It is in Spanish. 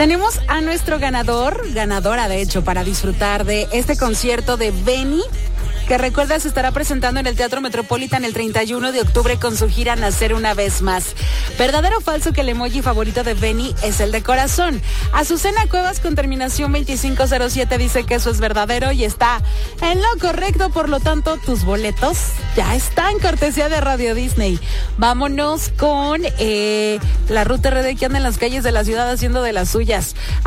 Tenemos a nuestro ganadora de hecho, para disfrutar de este concierto de Benny, que recuerda se estará presentando en el Teatro Metropolitan el 31 de octubre con su gira Nacer una vez más. ¿Verdadero o falso que el emoji favorito de Benny es el de corazón? Azucena Cuevas con terminación 2507 dice que eso es verdadero y está en lo correcto, por lo tanto tus boletos ya están, cortesía de Radio Disney. Vámonos con la Ruta RD que anda en las calles de la ciudad haciendo de las suyas.